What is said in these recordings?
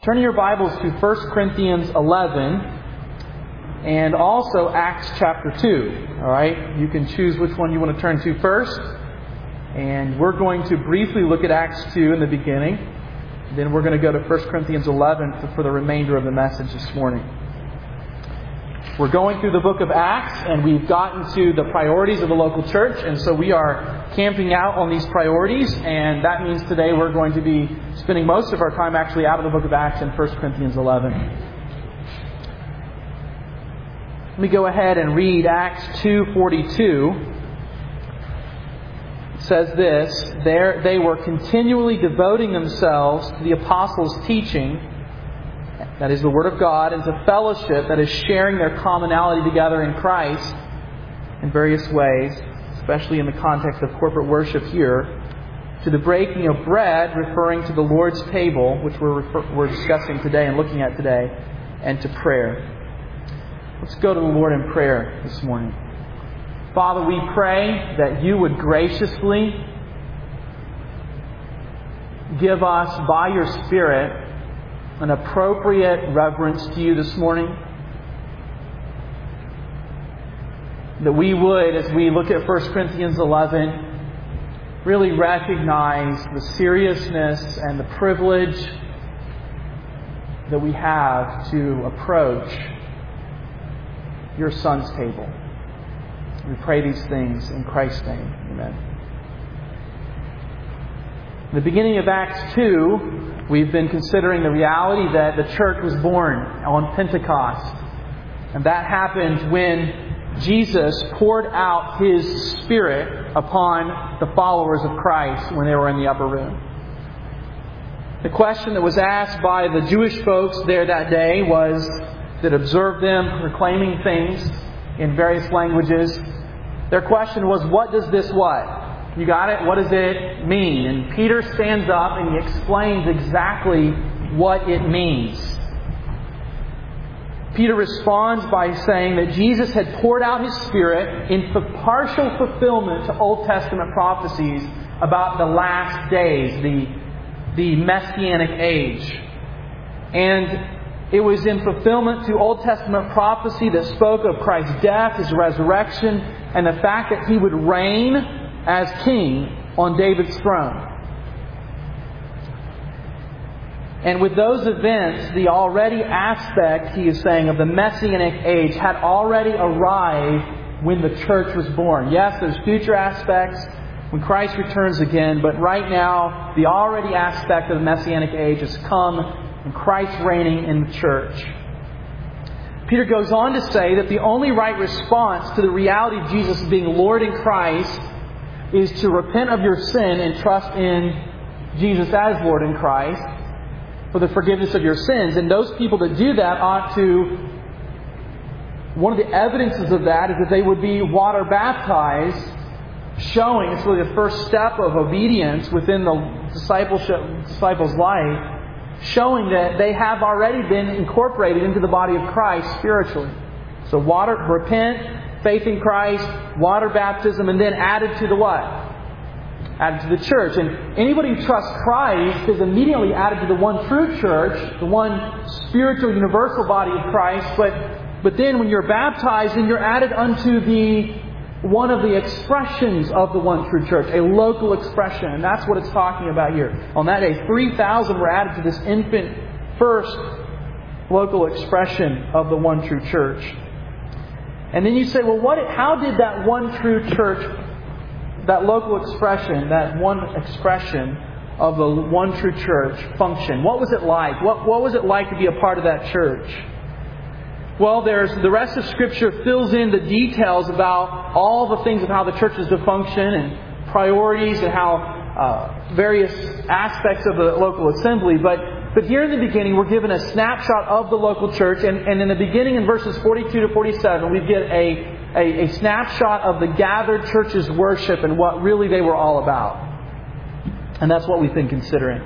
Turn your Bibles to 1 Corinthians 11 and also Acts chapter 2. All right? You can choose which one you want to turn to first. And we're going to briefly look at Acts 2 in the beginning. Then we're going to go to 1 Corinthians 11 for the remainder of the message this morning. We're going through the book of Acts, and we've gotten to the priorities of the local church, and so we are camping out on these priorities, and that means today we're going to be spending most of our time actually out of the book of Acts in 1 Corinthians 11. Let me go ahead and read Acts 2:42. It says this: "There they were continually devoting themselves to the apostles' teaching," that is the Word of God, "and to fellowship," that is sharing their commonality together in Christ in various ways, especially in the context of corporate worship here, "to the breaking of bread," referring to the Lord's table, which we're discussing today and looking at today, "and to prayer." Let's go to the Lord in prayer this morning. Father, we pray that You would graciously give us, by Your Spirit, an appropriate reverence to You this morning. That we would, as we look at 1 Corinthians 11, really recognize the seriousness and the privilege that we have to approach Your Son's table. We pray these things in Christ's name. Amen. In the beginning of Acts 2, we've been considering the reality that the church was born on Pentecost. And that happened when Jesus poured out His Spirit upon the followers of Christ when they were in the upper room. The question that was asked by the Jewish folks there that day was, that observed them proclaiming things in various languages. Their question was, what does this what? You got it? What does it mean? And Peter stands up and he explains exactly what it means. Peter responds by saying that Jesus had poured out His Spirit in partial fulfillment to Old Testament prophecies about the last days, the Messianic age. And it was in fulfillment to Old Testament prophecy that spoke of Christ's death, His resurrection, and the fact that He would reign as King on David's throne. And with those events, the already aspect, he is saying, of the Messianic age had already arrived when the church was born. Yes, there's future aspects when Christ returns again, but right now, the already aspect of the Messianic age has come, and Christ reigning in the church. Peter goes on to say that the only right response to the reality of Jesus being Lord in Christ is to repent of your sin and trust in Jesus as Lord in Christ for the forgiveness of your sins. And those people that do that ought to... One of the evidences of that is that they would be water baptized, showing, it's really the first step of obedience within the disciples' life, showing that they have already been incorporated into the body of Christ spiritually. So repent, faith in Christ, water baptism, and then added to the what? Added to the church. And anybody who trusts Christ is immediately added to the one true church, the one spiritual universal body of Christ. But then when you're baptized, then you're added unto one of the expressions of the one true church, a local expression. And that's what it's talking about here. On that day, 3,000 were added to this infant first local expression of the one true church. And then you say, well, how did that one true church, that local expression, that one expression of the one true church function? What was it like? What was it like to be a part of that church? Well, the rest of Scripture fills in the details about all the things of how the church is to function and priorities and how various aspects of the local assembly. But here in the beginning, we're given a snapshot of the local church. And in the beginning, in verses 42 to 47, we get a snapshot of the gathered church's worship and what really they were all about. And that's what we've been considering.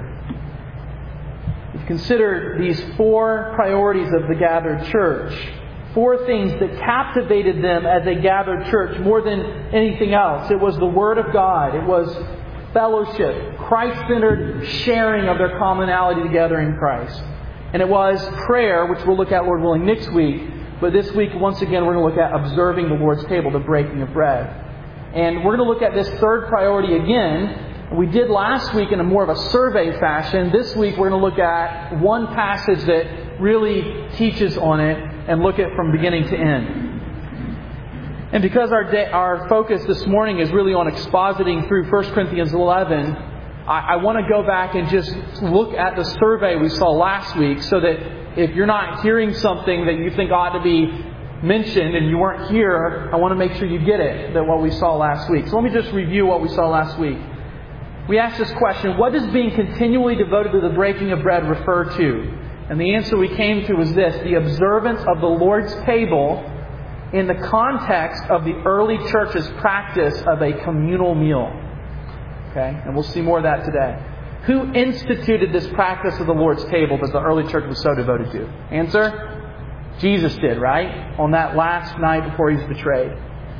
Consider these 4 priorities of the gathered church. 4 things that captivated them as a gathered church more than anything else. It was the Word of God. It was fellowship, Christ-centered sharing of their commonality together in Christ. And it was prayer, which we'll look at, Lord willing, next week. But this week, once again, we're going to look at observing the Lord's table, the breaking of bread. And we're going to look at this third priority again. We did last week in a more of a survey fashion. This week, we're going to look at one passage that really teaches on it and look at from beginning to end. And because our focus this morning is really on expositing through 1 Corinthians 11, I want to go back and just look at the survey we saw last week so that if you're not hearing something that you think ought to be mentioned and you weren't here, I want to make sure you get it, that what we saw last week. So let me just review what we saw last week. We asked this question: what does being continually devoted to the breaking of bread refer to? And the answer we came to was this: the observance of the Lord's table in the context of the early church's practice of a communal meal. Okay? And we'll see more of that today. Who instituted this practice of the Lord's table that the early church was so devoted to? Answer? Jesus did, right? On that last night before he was betrayed.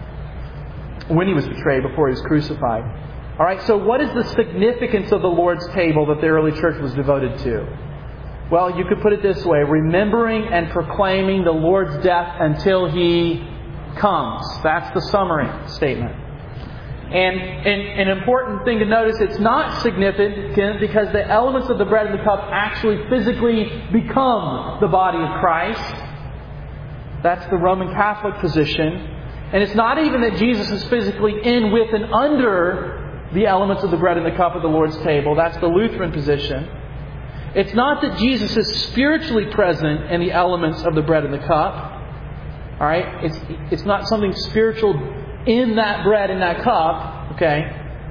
When he was betrayed, before he was crucified. Alright, so what is the significance of the Lord's table that the early church was devoted to? Well, you could put it this way: remembering and proclaiming the Lord's death until He comes. That's the summary statement. And an important thing to notice, it's not significant because the elements of the bread and the cup actually physically become the body of Christ. That's the Roman Catholic position. And it's not even that Jesus is physically in, with, and under the elements of the bread and the cup of the Lord's table. That's the Lutheran position. It's not that Jesus is spiritually present in the elements of the bread and the cup. Alright? It's not something spiritual in that bread and that cup. Okay?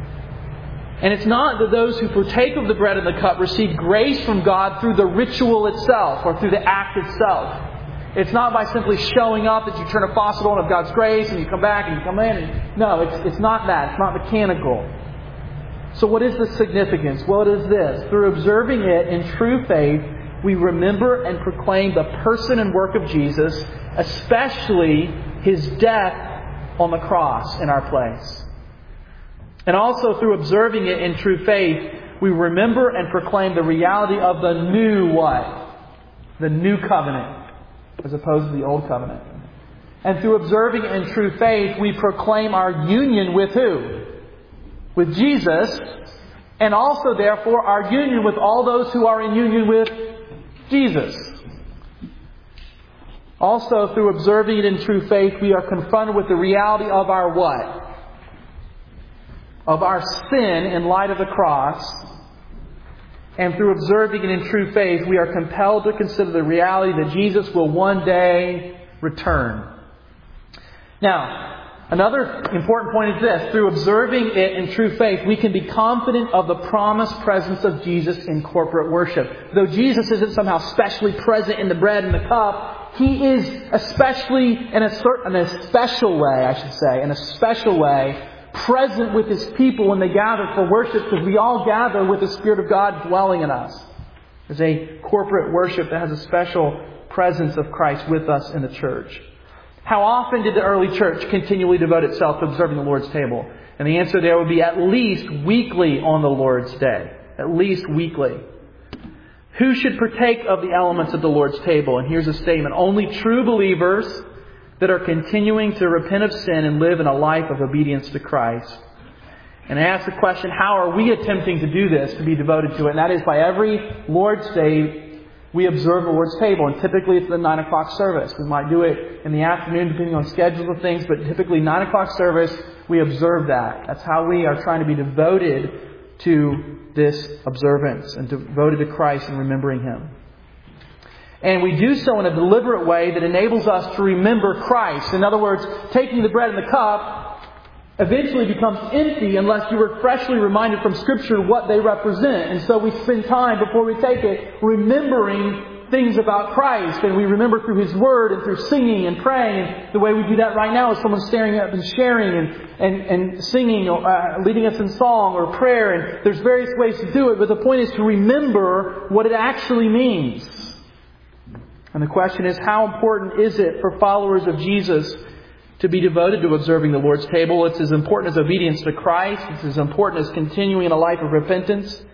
And it's not that those who partake of the bread and the cup receive grace from God through the ritual itself or through the act itself. It's not by simply showing up that you turn a faucet on of God's grace and you come back and you come in. No, it's not that. It's not mechanical. So what is the significance? Well, it is this: through observing it in true faith, we remember and proclaim the person and work of Jesus, especially His death on the cross in our place. And also through observing it in true faith, we remember and proclaim the reality of the new what? The new covenant, as opposed to the old covenant. And through observing it in true faith, we proclaim our union with who? With Jesus, and also, therefore, our union with all those who are in union with Jesus. Also, through observing it in true faith, we are confronted with the reality of our what? Of our sin in light of the cross. And through observing it in true faith, we are compelled to consider the reality that Jesus will one day return. Now, another important point is this: through observing it in true faith, we can be confident of the promised presence of Jesus in corporate worship. Though Jesus isn't somehow specially present in the bread and the cup, He is especially, in a special way, present with His people when they gather for worship, because we all gather with the Spirit of God dwelling in us. There's a corporate worship that has a special presence of Christ with us in the church. How often did the early church continually devote itself to observing the Lord's table? And the answer there would be at least weekly on the Lord's Day. At least weekly. Who should partake of the elements of the Lord's table? And here's a statement: only true believers that are continuing to repent of sin and live in a life of obedience to Christ. And I ask the question, how are we attempting to do this, to be devoted to it? And that is by every Lord's Day we observe the Lord's table. And typically it's the 9 o'clock service. We might do it in the afternoon depending on schedules of things, but typically 9 o'clock service, we observe that. That's how we are trying to be devoted to this observance and devoted to Christ and remembering Him. And we do so in a deliberate way that enables us to remember Christ. In other words, taking the bread and the cup eventually becomes empty unless you are freshly reminded from Scripture what they represent. And so we spend time before we take it remembering things about Christ. And we remember through His Word and through singing and praying. And the way we do that right now is someone standing up and sharing and singing, leading us in song or prayer. And there's various ways to do it. But the point is to remember what it actually means. And the question is, how important is it for followers of Jesus to be devoted to observing the Lord's table? It's as important as obedience to Christ. It's as important as continuing in a life of repentance.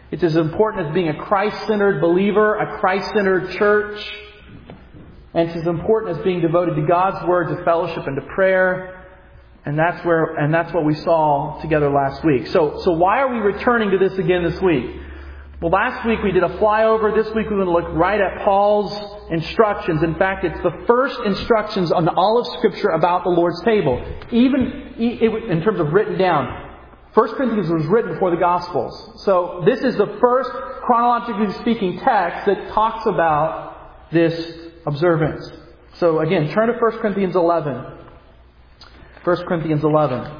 It's as important as being a Christ-centered believer, a Christ-centered church. And it's as important as being devoted to God's Word, to fellowship, and to prayer. And that's what we saw together last week. So why are we returning to this again this week? Well, last week we did a flyover. This week we're going to look right at Paul's instructions. In fact, it's the first instructions on all of Scripture about the Lord's table. Even in terms of written down. 1 Corinthians was written before the Gospels. So this is the first, chronologically speaking, text that talks about this observance. So again, turn to 1 Corinthians 11. 1 Corinthians 11.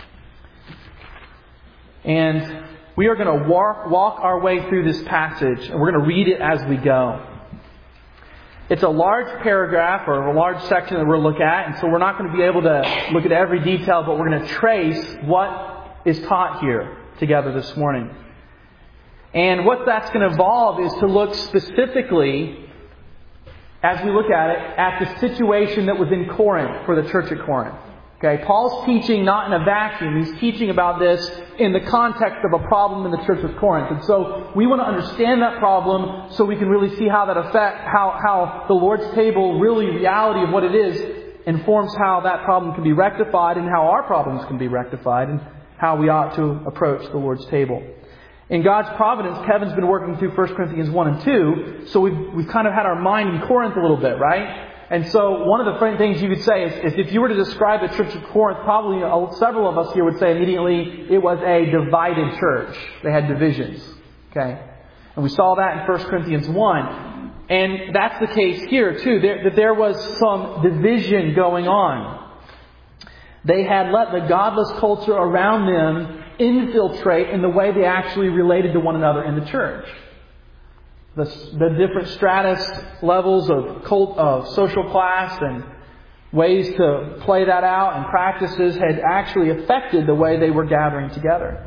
And we are going to walk our way through this passage, and we're going to read it as we go. It's a large paragraph or a large section that we'll look at, and so we're not going to be able to look at every detail, but we're going to trace what is taught here together this morning. And what that's going to involve is to look specifically, as we look at it, at the situation that was in Corinth for the church at Corinth. Okay, Paul's teaching not in a vacuum. He's teaching about this in the context of a problem in the church of Corinth. And so we want to understand that problem so we can really see how that how the Lord's table, really reality of what it is, informs how that problem can be rectified and how our problems can be rectified and how we ought to approach the Lord's table. In God's providence, Kevin's been working through 1 Corinthians 1 and 2, so we've kind of had our mind in Corinth a little bit, right? And so one of the things you could say is if you were to describe the church of Corinth, probably several of us here would say immediately it was a divided church. They had divisions. Okay? And we saw that in 1 Corinthians 1. And that's the case here too. There was some division going on. They had let the godless culture around them infiltrate in the way they actually related to one another in the church. The different stratus levels of social class and ways to play that out and practices had actually affected the way they were gathering together.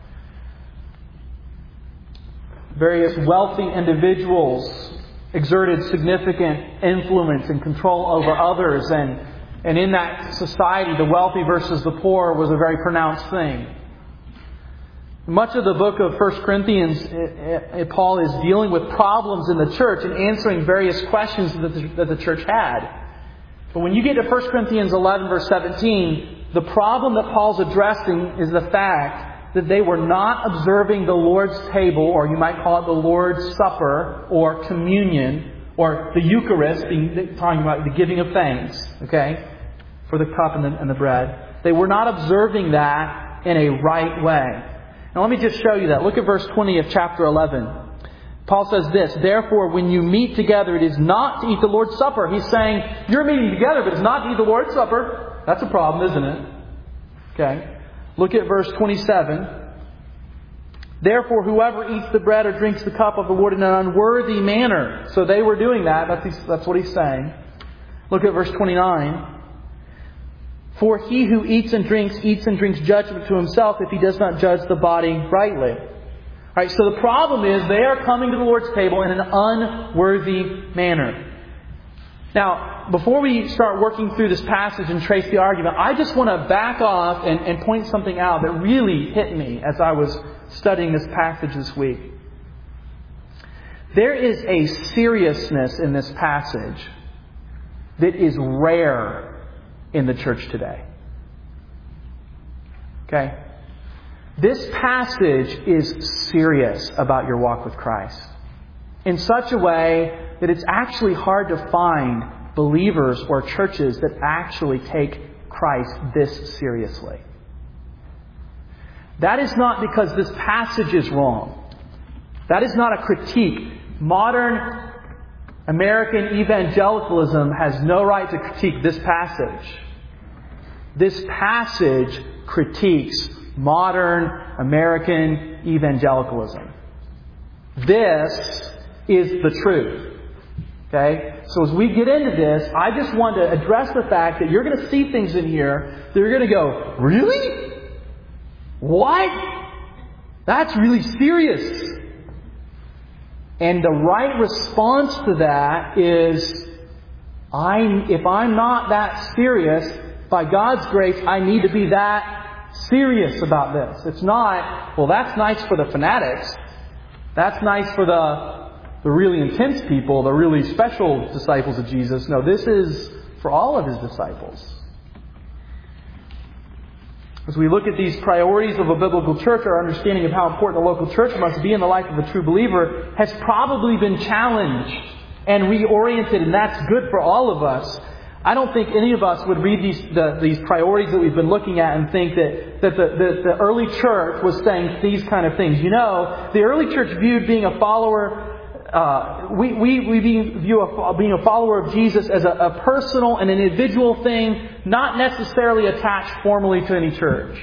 Various wealthy individuals exerted significant influence and control over others, and in that society, the wealthy versus the poor was a very pronounced thing. Much of the book of 1 Corinthians, Paul is dealing with problems in the church and answering various questions that the church had. But when you get to 1 Corinthians 11 verse 17, the problem that Paul's addressing is the fact that they were not observing the Lord's table, or you might call it the Lord's Supper, or communion, or the Eucharist, talking about the giving of thanks, okay, for the cup and the bread. They were not observing that in a right way. Now let me just show you that. Look at verse 20 of chapter 11. Paul says this, "Therefore, when you meet together, it is not to eat the Lord's Supper." He's saying, you're meeting together, but it's not to eat the Lord's Supper. That's a problem, isn't it? Okay. Look at verse 27. "Therefore, whoever eats the bread or drinks the cup of the Lord in an unworthy manner." So they were doing that. That's what he's saying. Look at verse 29. "For he who eats and drinks judgment to himself if he does not judge the body rightly." All right, so the problem is they are coming to the Lord's table in an unworthy manner. Now, before we start working through this passage and trace the argument, I just want to back off and point something out that really hit me as I was studying this passage this week. There is a seriousness in this passage that is rare in the church today. Okay? This passage is serious about your walk with Christ in such a way that it's actually hard to find believers or churches that actually take Christ this seriously. That is not because this passage is wrong. That is not a critique. Modern American evangelicalism has no right to critique this passage. This passage critiques modern American evangelicalism. This is the truth. Okay? So as we get into this, I just want to address the fact that you're going to see things in here that you're going to go, really? What? That's really serious. And the right response to that is, if I'm not that serious, by God's grace, I need to be that serious about this. It's not, well, that's nice for the fanatics. That's nice for the really intense people, the really special disciples of Jesus. No, this is for all of His disciples. As we look at these priorities of a biblical church, our understanding of how important a local church must be in the life of a true believer has probably been challenged and reoriented, and that's good for all of us. I don't think any of us would read these priorities that we've been looking at and think that the early church was saying these kind of things. You know, the early church viewed being a follower, being a follower of Jesus as a personal and an individual thing, not necessarily attached formally to any church.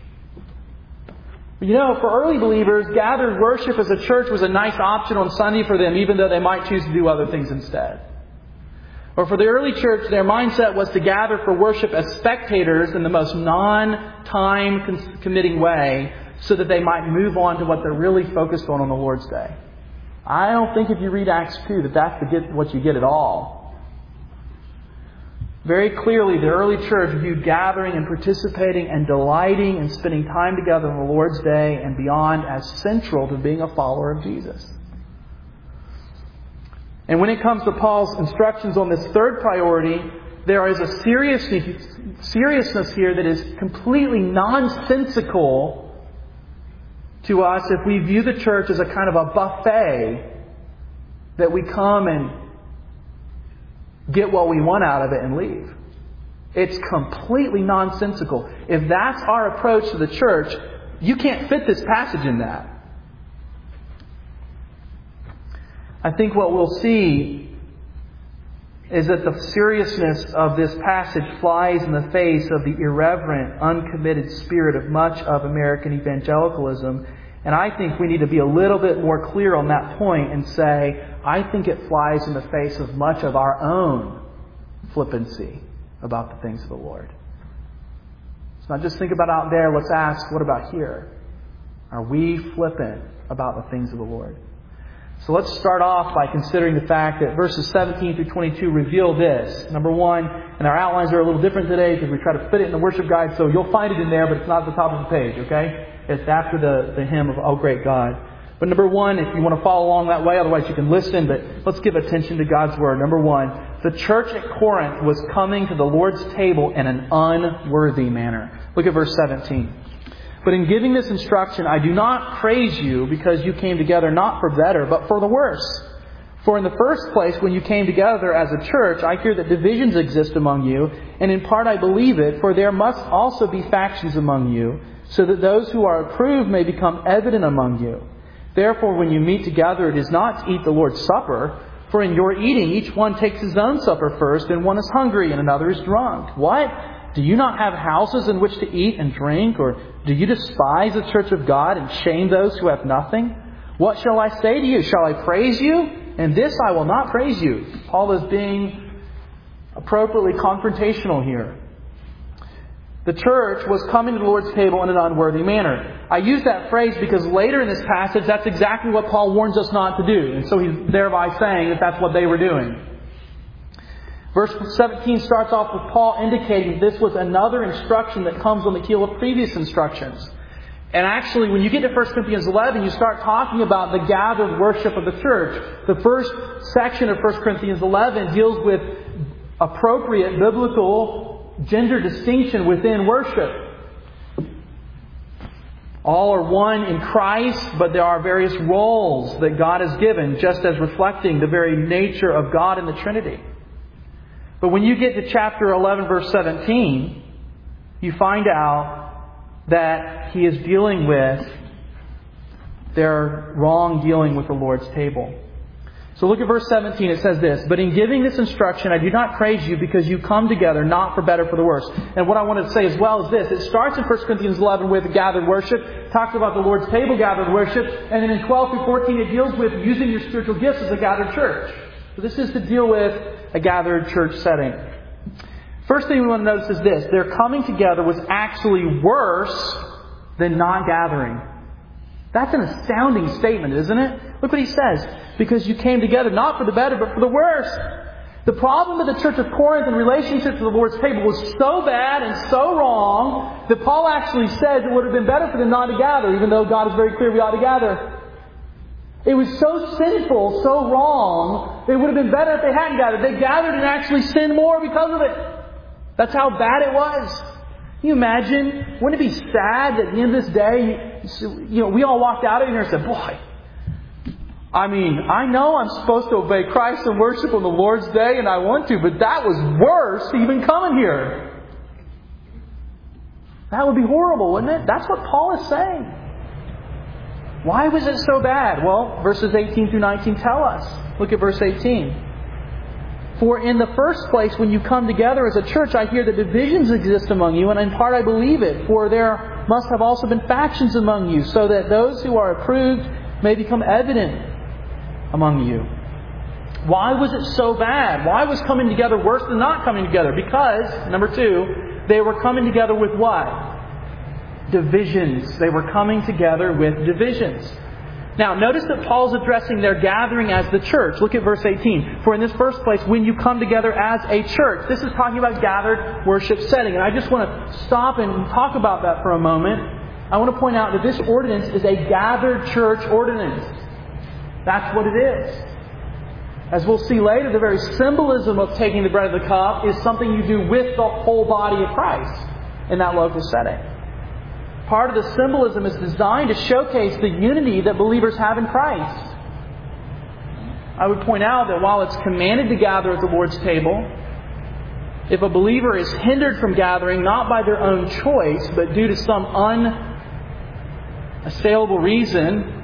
You know, for early believers, gathered worship as a church was a nice option on Sunday for them, even though they might choose to do other things instead. Or for the early church, their mindset was to gather for worship as spectators in the most non-time committing way so that they might move on to what they're really focused on the Lord's Day. I don't think if you read Acts 2 that's what you get at all. Very clearly, the early church viewed gathering and participating and delighting and spending time together on the Lord's Day and beyond as central to being a follower of Jesus. And when it comes to Paul's instructions on this third priority, there is a seriousness here that is completely nonsensical to us if we view the church as a kind of a buffet that we come and get what we want out of it and leave. It's completely nonsensical. If that's our approach to the church, you can't fit this passage in that. I think what we'll see is that the seriousness of this passage flies in the face of the irreverent, uncommitted spirit of much of American evangelicalism. And I think we need to be a little bit more clear on that point and say, I think it flies in the face of much of our own flippancy about the things of the Lord. Let's not just think about out there, let's ask, what about here? Are we flippant about the things of the Lord? So let's start off by considering the fact that verses 17 through 22 reveal this. Number one, and our outlines are a little different today because we try to fit it in the worship guide, so you'll find it in there, but it's not at the top of the page, okay? It's after the hymn of Oh Great God. But number one, if you want to follow along that way, otherwise you can listen, but let's give attention to God's Word. Number one, the church at Corinth was coming to the Lord's table in an unworthy manner. Look at verse 17. But in giving this instruction, I do not praise you because you came together not for better, but for the worse. For in the first place, when you came together as a church, I hear that divisions exist among you, and in part I believe it, for there must also be factions among you, so that those who are approved may become evident among you. Therefore, when you meet together, it is not to eat the Lord's Supper, for in your eating each one takes his own supper first, and one is hungry and another is drunk. What? Do you not have houses in which to eat and drink? Or do you despise the church of God and shame those who have nothing? What shall I say to you? Shall I praise you? And this I will not praise you. Paul is being appropriately confrontational here. The church was coming to the Lord's table in an unworthy manner. I use that phrase because later in this passage, that's exactly what Paul warns us not to do. And so he's thereby saying that that's what they were doing. Verse 17 starts off with Paul indicating this was another instruction that comes on the heel of previous instructions. And actually, when you get to 1 Corinthians 11, you start talking about the gathered worship of the church. The first section of 1 Corinthians 11 deals with appropriate biblical gender distinction within worship. All are one in Christ, but there are various roles that God has given, just as reflecting the very nature of God in the Trinity. But when you get to chapter 11, verse 17, you find out that he is dealing with their wrong dealing with the Lord's table. So look at verse 17. It says this, but in giving this instruction, I do not praise you because you come together not for better, for the worse. And what I wanted to say as well is this. It starts in 1 Corinthians 11 with gathered worship, talks about the Lord's table gathered worship, and then in 12 through 14 it deals with using your spiritual gifts as a gathered church. So this is to deal with a gathered church setting. First thing we want to notice is this. Their coming together was actually worse than not gathering. That's an astounding statement, isn't it? Look what he says. Because you came together not for the better, but for the worse. The problem of the church of Corinth in relationship to the Lord's table was so bad and so wrong that Paul actually said it would have been better for them not to gather, even though God is very clear we ought to gather. It was so sinful, so wrong, it would have been better if they hadn't gathered. They gathered and actually sinned more because of it. That's how bad it was. Can you imagine? Wouldn't it be sad that at the end of this day, we all walked out of here and said, boy, I know I'm supposed to obey Christ and worship on the Lord's Day, and I want to, but that was worse even coming here. That would be horrible, wouldn't it? That's what Paul is saying. Why was it so bad? Well, verses 18 through 19 tell us. Look at verse 18. For in the first place, when you come together as a church, I hear that divisions exist among you, and in part I believe it, for there must have also been factions among you, so that those who are approved may become evident among you. Why was it so bad? Why was coming together worse than not coming together? Because, number 2, they were coming together with what? Divisions. They were coming together with divisions. Now, notice that Paul's addressing their gathering as the church. Look at verse 18. For in this first place, when you come together as a church. This is talking about gathered worship setting. And I just want to stop and talk about that for a moment. I want to point out that this ordinance is a gathered church ordinance. That's what it is. As we'll see later, the very symbolism of taking the bread of the cup is something you do with the whole body of Christ in that local setting. Part of the symbolism is designed to showcase the unity that believers have in Christ. I would point out that while it's commanded to gather at the Lord's table, if a believer is hindered from gathering not by their own choice, but due to some unassailable reason,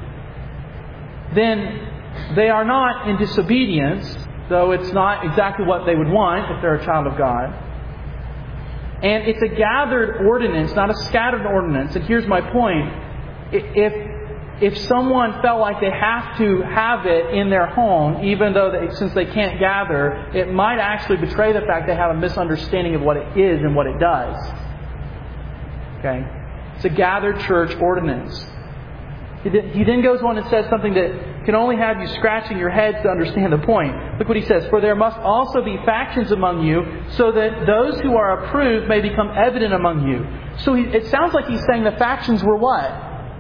then they are not in disobedience, though it's not exactly what they would want if they're a child of God. And it's a gathered ordinance, not a scattered ordinance. And here's my point. If someone felt like they have to have it in their home, even though since they can't gather, it might actually betray the fact they have a misunderstanding of what it is and what it does. Okay? It's a gathered church ordinance. He then goes on and says something that can only have you scratching your head to understand the point. Look what he says. For there must also be factions among you, so that those who are approved may become evident among you. So it sounds like he's saying the factions were what?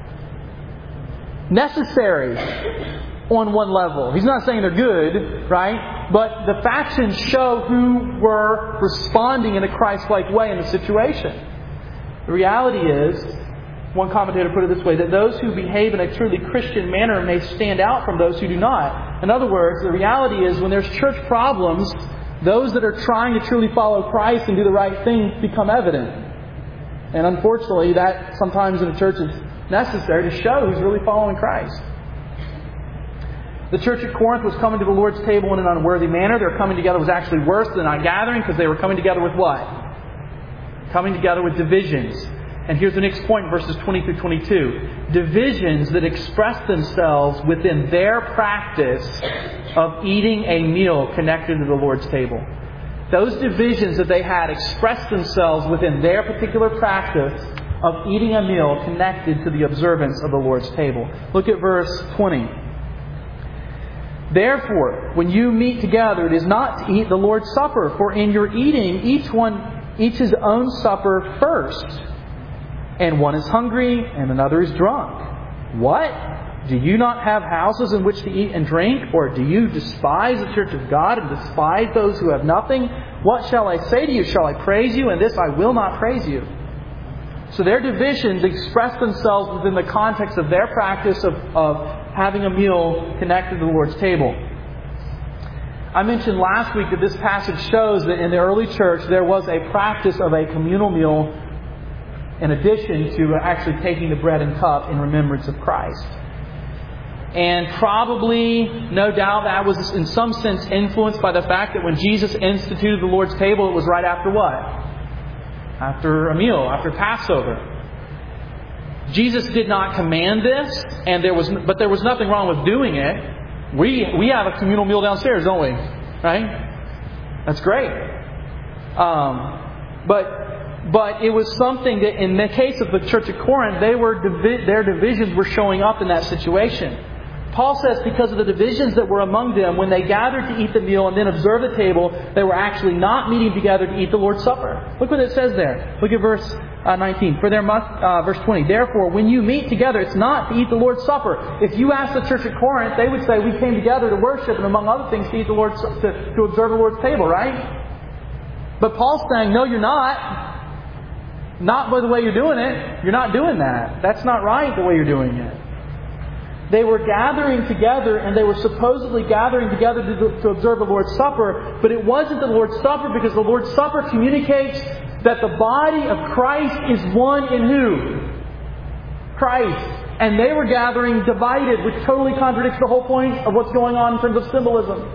Necessary on one level. He's not saying they're good, right? But the factions show who were responding in a Christ-like way in the situation. The reality is, one commentator put it this way, that those who behave in a truly Christian manner may stand out from those who do not. In other words, the reality is when there's church problems, those that are trying to truly follow Christ and do the right thing become evident. And unfortunately, that sometimes in a church is necessary to show who's really following Christ. The church at Corinth was coming to the Lord's table in an unworthy manner. Their coming together was actually worse than not gathering, because they were coming together with what? Coming together with divisions. And here's the next point, verses 20 through 22. Divisions that express themselves within their practice of eating a meal connected to the Lord's table. Those divisions that they had expressed themselves within their particular practice of eating a meal connected to the observance of the Lord's table. Look at verse 20. Therefore, when you meet together, it is not to eat the Lord's Supper, for in your eating, each one eats his own supper first. And one is hungry, and another is drunk. What? Do you not have houses in which to eat and drink? Or do you despise the church of God and despise those who have nothing? What shall I say to you? Shall I praise you? And this I will not praise you. So their divisions express themselves within the context of their practice of having a meal connected to the Lord's table. I mentioned last week that this passage shows that in the early church there was a practice of a communal meal in addition to actually taking the bread and cup in remembrance of Christ. And probably, no doubt, that was in some sense influenced by the fact that when Jesus instituted the Lord's table, it was right after what? After a meal, after Passover. Jesus did not command this, but there was nothing wrong with doing it. We have a communal meal downstairs, don't we? Right? That's great. But it was something that, in the case of the church at Corinth, their divisions were showing up in that situation. Paul says because of the divisions that were among them, when they gathered to eat the meal and then observe the table, they were actually not meeting together to eat the Lord's Supper. Look what it says there. Look at verse 19. For there must, verse 20, therefore, when you meet together, it's not to eat the Lord's Supper. If you ask the church at Corinth, they would say, we came together to worship and among other things to eat the Lord's, to observe the Lord's table, right? But Paul's saying, no, you're not. Not by the way you're doing it. You're not doing that. That's not right the way you're doing it. They were gathering together, and they were supposedly gathering together to observe the Lord's Supper, but it wasn't the Lord's Supper because the Lord's Supper communicates that the body of Christ is one in who? Christ. And they were gathering divided, which totally contradicts the whole point of what's going on in terms of symbolism.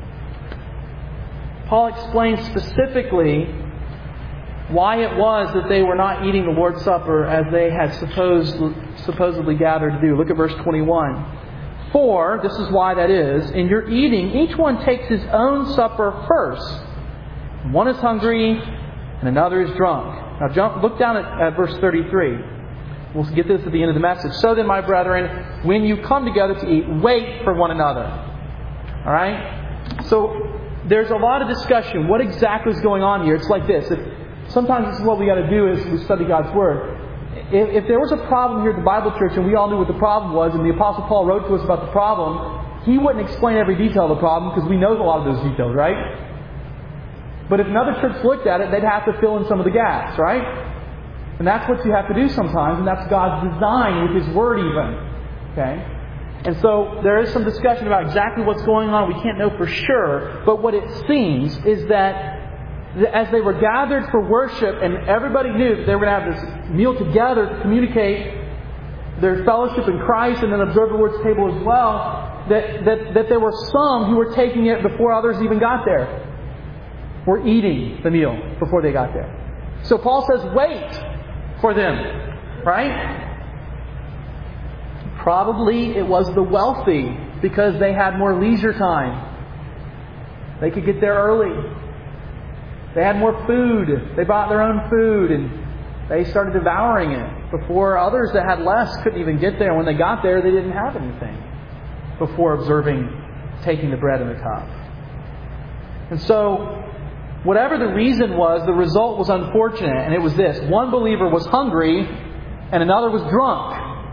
Paul explains specifically why it was that they were not eating the Lord's Supper as they had supposedly gathered to do. Look at verse 21. For, this is why that is, in your eating, each one takes his own supper first. One is hungry, and another is drunk. Now look down at verse 33. We'll get this at the end of the message. So then, my brethren, when you come together to eat, wait for one another. Alright? So, there's a lot of discussion. What exactly is going on here? It's like this. Sometimes this is what we got to do is we study God's Word. If there was a problem here at the Bible Church and we all knew what the problem was and the Apostle Paul wrote to us about the problem, he wouldn't explain every detail of the problem because we know a lot of those details, right? But if another church looked at it, they'd have to fill in some of the gaps, right? And that's what you have to do sometimes, and that's God's design with His Word even. Okay? And so there is some discussion about exactly what's going on. We can't know for sure. But what it seems is that as they were gathered for worship and everybody knew that they were going to have this meal together to communicate their fellowship in Christ and then observe the Lord's table as well, that there were some who were taking it before others even got there. Were eating the meal before they got there. So Paul says, wait for them. Right? Probably it was the wealthy because they had more leisure time. They could get there early. They had more food. They bought their own food and they started devouring it before others that had less couldn't even get there. When they got there, they didn't have anything before taking the bread and the cup. And so, whatever the reason was, the result was unfortunate, and it was this. One believer was hungry and another was drunk.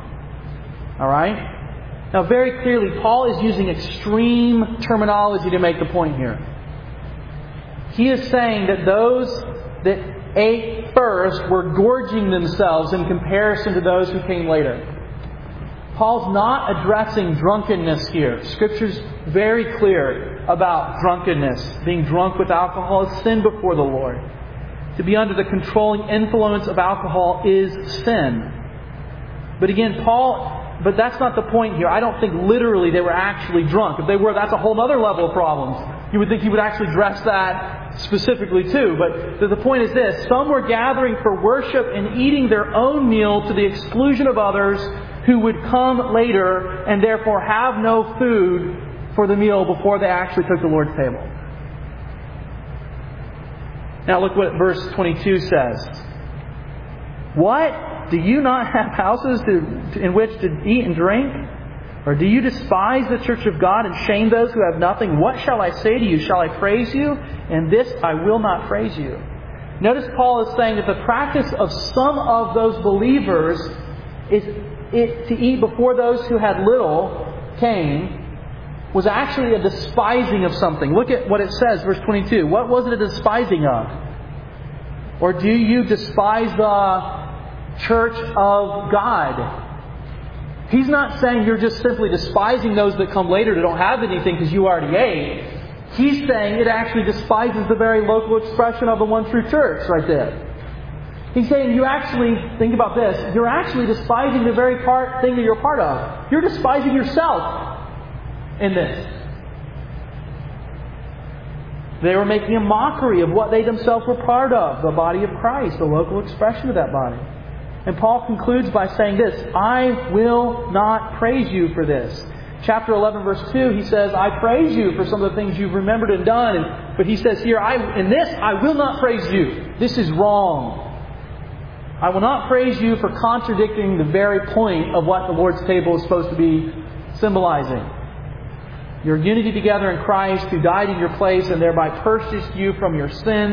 Alright? Now, very clearly, Paul is using extreme terminology to make the point here. He is saying that those that ate first were gorging themselves in comparison to those who came later. Paul's not addressing drunkenness here. Scripture's very clear about drunkenness. Being drunk with alcohol is sin before the Lord. To be under the controlling influence of alcohol is sin. But again, but that's not the point here. I don't think literally they were actually drunk. If they were, that's a whole other level of problems. You would think he would actually address that specifically too. But the point is this. Some were gathering for worship and eating their own meal to the exclusion of others who would come later and therefore have no food for the meal before they actually took the Lord's table. Now look what verse 22 says. What? Do you not have houses in which to eat and drink? Or do you despise the church of God and shame those who have nothing? What shall I say to you? Shall I praise you? And this I will not praise you. Notice Paul is saying that the practice of some of those believers is to eat before those who had little came was actually a despising of something. Look at what it says, verse 22. What was it a despising of? Or do you despise the church of God? He's not saying you're just simply despising those that come later that don't have anything because you already ate. He's saying it actually despises the very local expression of the one true church right there. He's saying you actually, think about this, you're actually despising the very thing that you're part of. You're despising yourself in this. They were making a mockery of what they themselves were part of, the body of Christ, the local expression of that body. And Paul concludes by saying this, I will not praise you for this. Chapter 11, verse 2, he says, I praise you for some of the things you've remembered and done. But he says here, in this, I will not praise you. This is wrong. I will not praise you for contradicting the very point of what the Lord's table is supposed to be symbolizing. Your unity together in Christ, who died in your place and thereby purchased you from your sins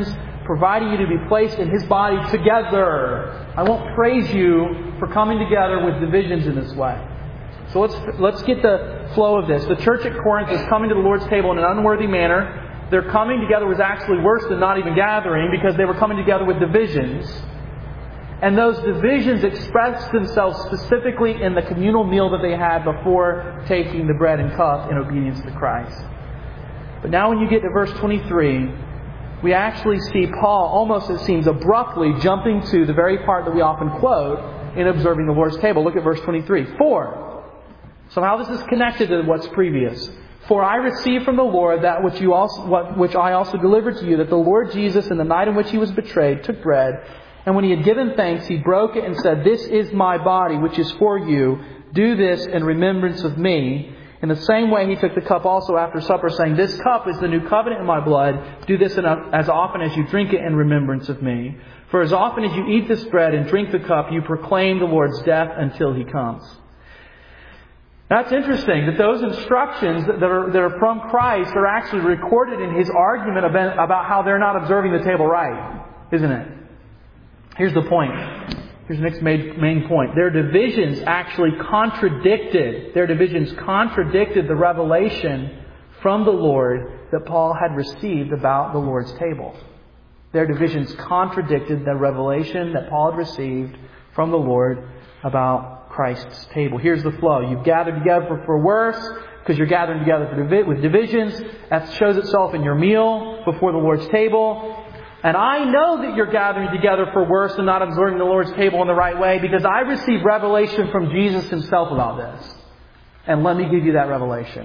providing you to be placed in His body together. I won't praise you for coming together with divisions in this way. So let's get the flow of this. The church at Corinth is coming to the Lord's table in an unworthy manner. Their coming together was actually worse than not even gathering, because they were coming together with divisions. And those divisions expressed themselves specifically in the communal meal that they had before taking the bread and cup in obedience to Christ. But now when you get to verse 23, we actually see Paul almost, it seems, abruptly jumping to the very part that we often quote in observing the Lord's table. Look at verse 23. For, somehow this is connected to what's previous. For I received from the Lord that which I also delivered to you, that the Lord Jesus, in the night in which He was betrayed, took bread, and when He had given thanks, He broke it and said, This is my body, which is for you. Do this in remembrance of me. In the same way, He took the cup also after supper, saying, This cup is the new covenant in my blood. Do this as often as you drink it in remembrance of me. For as often as you eat this bread and drink the cup, you proclaim the Lord's death until He comes. That's interesting, that those instructions that are from Christ are actually recorded in His argument about how they're not observing the table right, isn't it? Here's the point. Here's the next main point. Their divisions contradicted the revelation from the Lord that Paul had received about the Lord's table. Their divisions contradicted the revelation that Paul had received from the Lord about Christ's table. Here's the flow. You've gathered together for worse, because you're gathering together with divisions. That shows itself in your meal before the Lord's table. And I know that you're gathering together for worse and not observing the Lord's table in the right way, because I received revelation from Jesus Himself about this. And let me give you that revelation.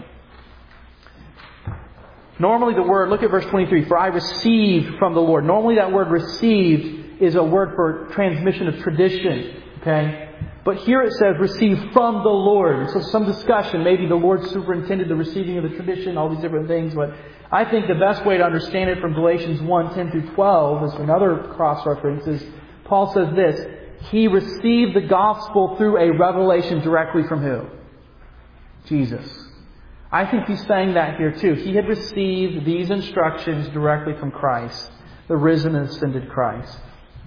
Normally the word, look at verse 23, for I received from the Lord. Normally that word received is a word for transmission of tradition. Okay? But here it says received from the Lord. So some discussion, maybe the Lord superintended the receiving of the tradition, all these different things. But I think the best way to understand it from Galatians 1, 10 through 12 is another cross-reference. Is Paul says this, He received the gospel through a revelation directly from who? Jesus. I think he's saying that here too. He had received these instructions directly from Christ, the risen and ascended Christ.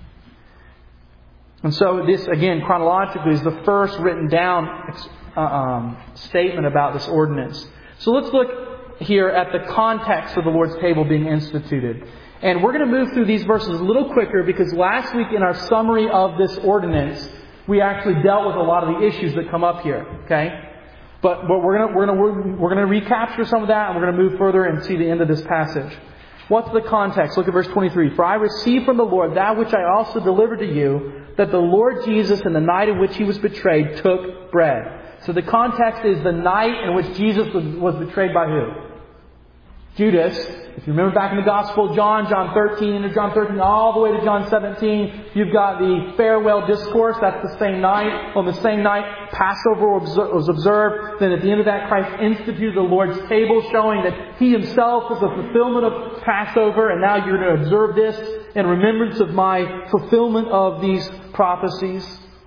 And so this, again, chronologically is the first written down statement about this ordinance. So let's look here at the context of the Lord's table being instituted. And we're going to move through these verses a little quicker, because last week in our summary of this ordinance, we actually dealt with a lot of the issues that come up here. Okay? But we're going to recapture some of that, and we're going to move further and see the end of this passage. What's the context? Look at verse 23. For I received from the Lord that which I also delivered to you, that the Lord Jesus, in the night in which He was betrayed, took bread. So the context is the night in which Jesus was betrayed by who? Judas. If you remember back in the Gospel of John 13 into John 13, all the way to John 17, you've got the farewell discourse. That's the same night. On the same night, Passover was observed. Then at the end of that, Christ instituted the Lord's table, showing that He Himself was the fulfillment of Passover. And now you're going to observe this in remembrance of my fulfillment of these prophecies.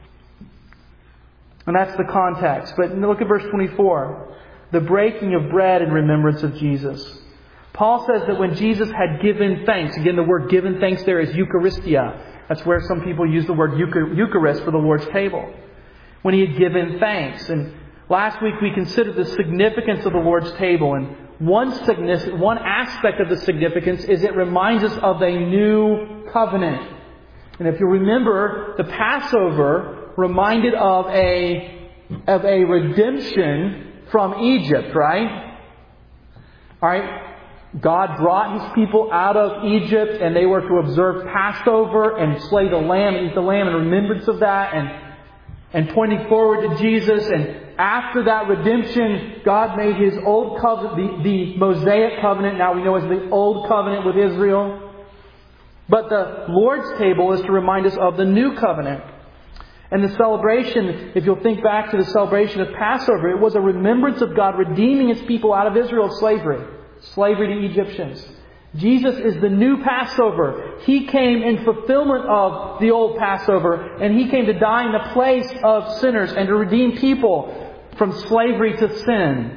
And that's the context. But look at verse 24. The breaking of bread in remembrance of Jesus. Paul says that when Jesus had given thanks, again the word given thanks there is Eucharistia. That's where some people use the word Eucharist for the Lord's table. When He had given thanks. And last week we considered the significance of the Lord's table. And one aspect of the significance is it reminds us of a new covenant. And if you remember, the Passover reminded of a redemption from Egypt, right? Alright? God brought His people out of Egypt, and they were to observe Passover and slay the lamb and eat the lamb in remembrance of that, and pointing forward to Jesus. And after that redemption, God made His old covenant, the Mosaic covenant, now we know as the Old Covenant with Israel. But the Lord's table is to remind us of the New Covenant. And the celebration, if you'll think back to the celebration of Passover, it was a remembrance of God redeeming His people out of Israel's slavery to Egyptians. Jesus is the new Passover. He came in fulfillment of the old Passover, and He came to die in the place of sinners and to redeem people from slavery to sin.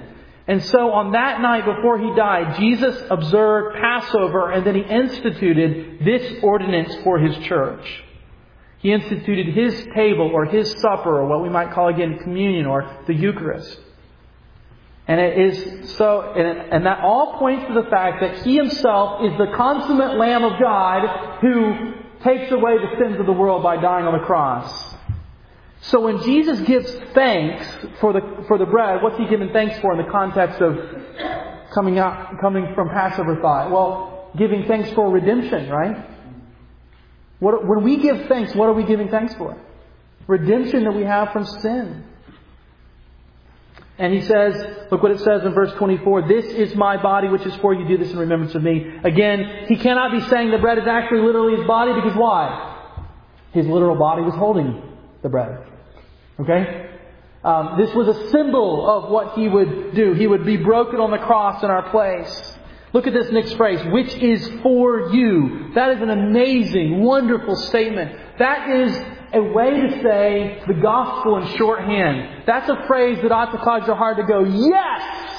And so on that night before He died, Jesus observed Passover, and then He instituted this ordinance for His church. He instituted His table or His supper, or what we might call again communion or the Eucharist. And it is so, and that all points to the fact that He Himself is the consummate Lamb of God who takes away the sins of the world by dying on the cross. So when Jesus gives thanks for the bread, what's He giving thanks for in the context of coming from Passover thought? Well, giving thanks for redemption, right? When we give thanks, what are we giving thanks for? Redemption that we have from sin. And He says, look what it says in verse 24, "This is my body which is for you. Do this in remembrance of me." Again, He cannot be saying the bread is actually literally His body, because why? His literal body was holding the bread. Okay? This was a symbol of what He would do. He would be broken on the cross in our place. Look at this next phrase, "which is for you." That is an amazing, wonderful statement. That is a way to say the gospel in shorthand. That's a phrase that ought to cause your heart to go, yes!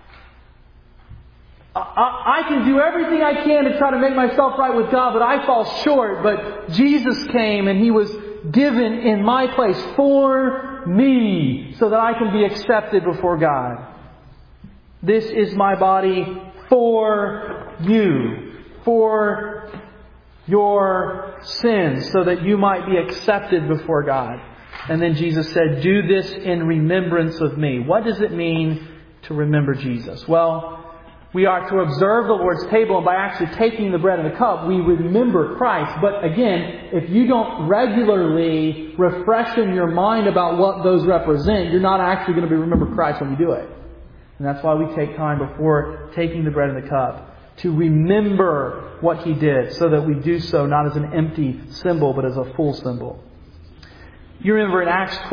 I can do everything I can to try to make myself right with God, but I fall short. But Jesus came and He was given in my place for me so that I can be accepted before God. This is my body for you, for your sins, so that you might be accepted before God. And then Jesus said, "Do this in remembrance of me." What does it mean to remember Jesus? Well, we are to observe the Lord's table, and by actually taking the bread and the cup, we remember Christ. But again, if you don't regularly refresh in your mind about what those represent, you're not actually going to remember Christ when you do it. And that's why we take time before taking the bread and the cup to remember what He did, so that we do so not as an empty symbol, but as a full symbol. You remember in Exodus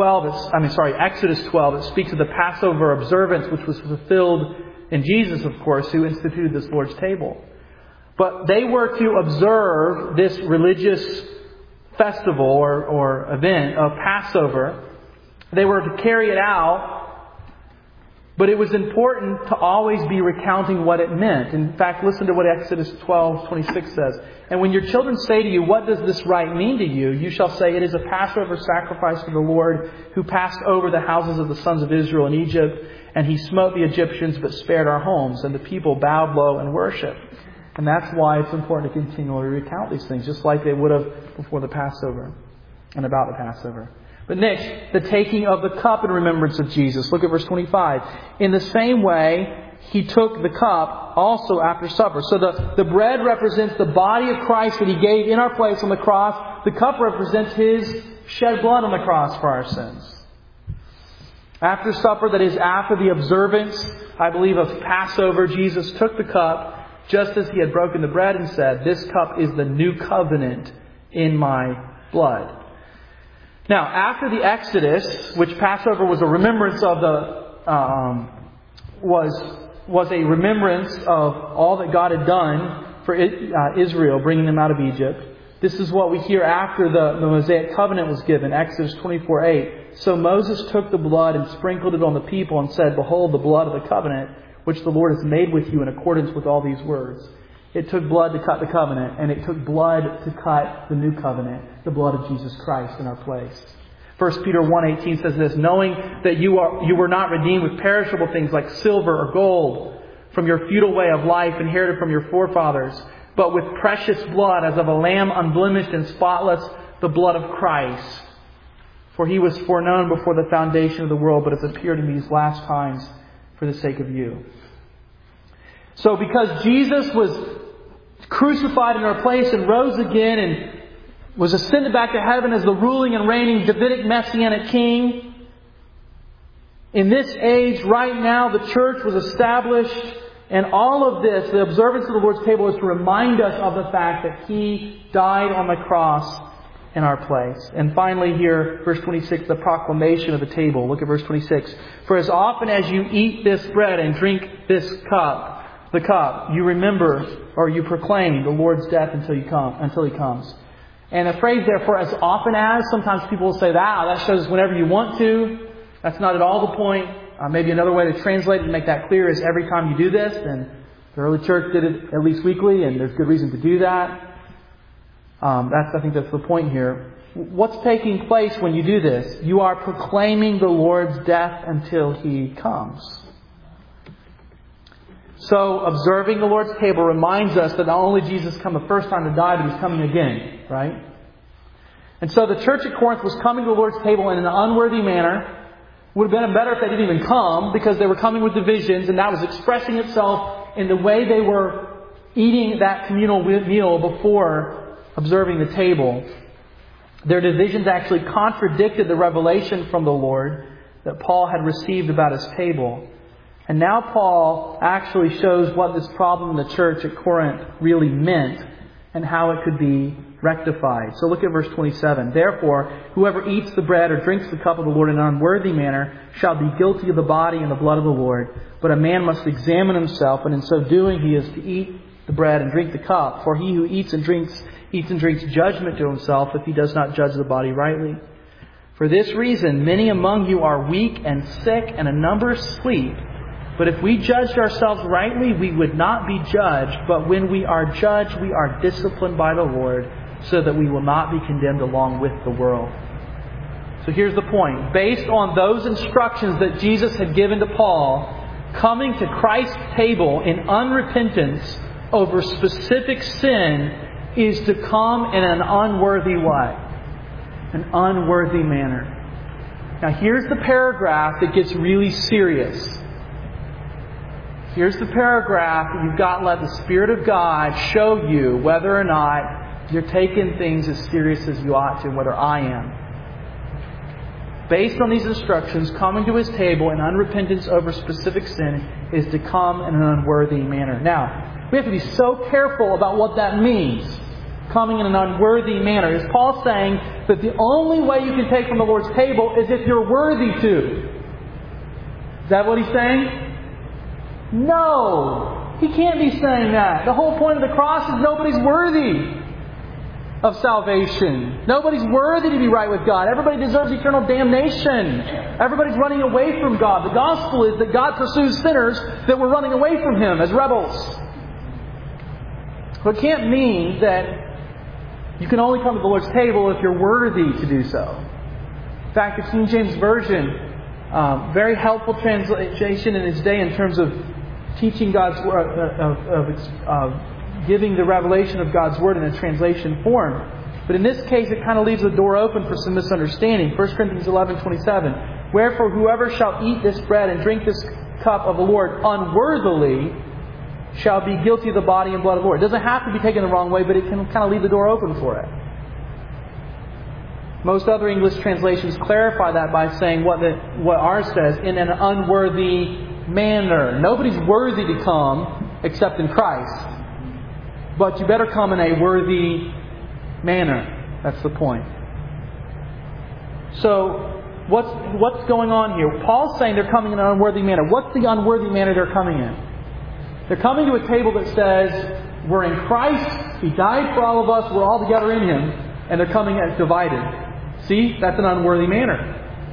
12, it speaks of the Passover observance, which was fulfilled in Jesus, of course, who instituted this Lord's table. But they were to observe this religious festival or event of Passover. They were to carry it out. But it was important to always be recounting what it meant. In fact, listen to what Exodus 12:26 says. "And when your children say to you, 'What does this rite mean to you?' you shall say, 'It is a Passover sacrifice to the Lord, who passed over the houses of the sons of Israel in Egypt. And He smote the Egyptians, but spared our homes. And the people bowed low and worshipped.'" And that's why it's important to continually recount these things, just like they would have before the Passover and about the Passover. But next, the taking of the cup in remembrance of Jesus. Look at verse 25. "In the same way, He took the cup also after supper." So the bread represents the body of Christ that He gave in our place on the cross. The cup represents His shed blood on the cross for our sins. After supper, that is after the observance, I believe, of Passover, Jesus took the cup just as He had broken the bread and said, "This cup is the new covenant in my blood." Now, after the Exodus, which Passover was a remembrance of was a remembrance of all that God had done for Israel, bringing them out of Egypt. This is what we hear after the Mosaic covenant was given, Exodus 24:8. "So Moses took the blood and sprinkled it on the people and said, 'Behold, the blood of the covenant, which the Lord has made with you in accordance with all these words.'" It took blood to cut the covenant, and it took blood to cut the new covenant, the blood of Jesus Christ in our place. 1 Peter 1:18 says this, "Knowing that you were not redeemed with perishable things like silver or gold from your futile way of life inherited from your forefathers, but with precious blood as of a lamb unblemished and spotless, the blood of Christ. For He was foreknown before the foundation of the world, but has appeared in these last times for the sake of you." So because Jesus was crucified in our place and rose again and was ascended back to heaven as the ruling and reigning Davidic Messianic King, in this age, right now, the church was established. And all of this, the observance of the Lord's table, is to remind us of the fact that He died on the cross in our place. And finally here, verse 26, the proclamation of the table. Look at verse 26. "For as often as you eat this bread and drink this cup, you remember," or you proclaim, "the Lord's death until He comes." And the phrase there, "for as often as," sometimes people will say, that shows whenever you want to. That's not at all the point. Maybe another way to translate it and make that clear is every time you do this, and the early church did it at least weekly, and there's good reason to do that. I think that's the point here. What's taking place when you do this? You are proclaiming the Lord's death until He comes. So, observing the Lord's table reminds us that not only Jesus come the first time to die, but He's coming again, right? And so the church at Corinth was coming to the Lord's table in an unworthy manner. It would have been better if they didn't even come, because they were coming with divisions, and that was expressing itself in the way they were eating that communal meal before observing the table. Their divisions actually contradicted the revelation from the Lord that Paul had received about His table. And now Paul actually shows what this problem in the church at Corinth really meant and how it could be rectified. So look at verse 27. Therefore, whoever eats the bread or drinks the cup of the Lord in an unworthy manner shall be guilty of the body and the blood of the Lord. But a man must examine himself, and in so doing he is to eat the bread and drink the cup. For he who eats and drinks judgment to himself if he does not judge the body rightly. For this reason, many among you are weak and sick, and a number sleep. But if we judged ourselves rightly, we would not be judged. But when we are judged, we are disciplined by the Lord, so that we will not be condemned along with the world. So here's the point. Based on those instructions that Jesus had given to Paul, coming to Christ's table in unrepentance over specific sin is to come in an unworthy way. An unworthy manner. Now here's the paragraph that gets really serious. Here's the paragraph that you've got to let the Spirit of God show you whether or not you're taking things as serious as you ought to, whether I am. Based on these instructions, coming to His table in unrepentance over specific sin is to come in an unworthy manner. Now, we have to be so careful about what that means. Coming in an unworthy manner. Is Paul saying that the only way you can take from the Lord's table is if you're worthy to? Is that what he's saying? No! He can't be saying that. The whole point of the cross is nobody's worthy of salvation. Nobody's worthy to be right with God. Everybody deserves eternal damnation. Everybody's running away from God. The gospel is that God pursues sinners that were running away from Him as rebels. So it can't mean that you can only come to the Lord's table if you're worthy to do so. In fact, the King James Version, very helpful translation in its day in terms of teaching God's word, of giving the revelation of God's word in a translation form. But in this case, it kind of leaves the door open for some misunderstanding. 1 Corinthians 11:27. Wherefore, whoever shall eat this bread and drink this cup of the Lord unworthily shall be guilty of the body and blood of the Lord. It doesn't have to be taken the wrong way, but it can kind of leave the door open for it. Most other English translations clarify that by saying what ours says, in an unworthy manner. Nobody's worthy to come except in Christ. But you better come in a worthy manner. That's the point. So, what's going on here? Paul's saying they're coming in an unworthy manner. What's the unworthy manner they're coming in? They're coming to a table that says, we're in Christ, He died for all of us, we're all together in Him, and they're coming as divided. See? That's an unworthy manner.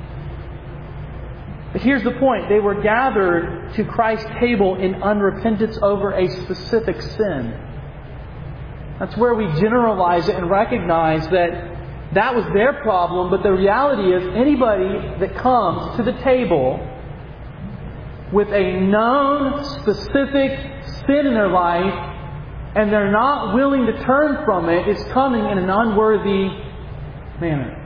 But here's the point. They were gathered to Christ's table in unrepentance over a specific sin. That's where we generalize it and recognize that that was their problem, but the reality is anybody that comes to the table with a known, specific sin in their life, and they're not willing to turn from it, is coming in an unworthy manner.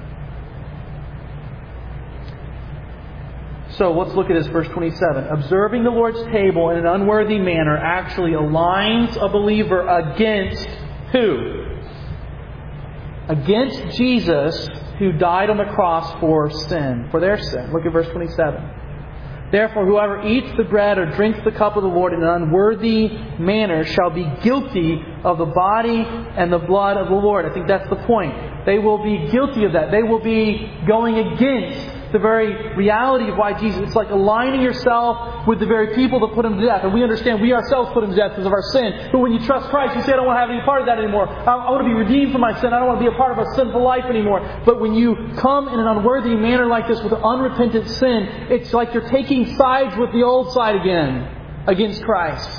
So let's look at this, verse 27. Observing the Lord's table in an unworthy manner actually aligns a believer against who? Against Jesus, who died on the cross for sin, for their sin. Look at verse 27. Therefore, whoever eats the bread or drinks the cup of the Lord in an unworthy manner shall be guilty of the body and the blood of the Lord. I think that's the point. They will be guilty of that. They will be going against the very reality of why Jesus, it's like aligning yourself with the very people that put Him to death. And we understand we ourselves put Him to death because of our sin. But when you trust Christ, you say, I don't want to have any part of that anymore. I want to be redeemed from my sin. I don't want to be a part of a sinful life anymore. But when you come in an unworthy manner like this with unrepentant sin, it's like you're taking sides with the old side again against Christ.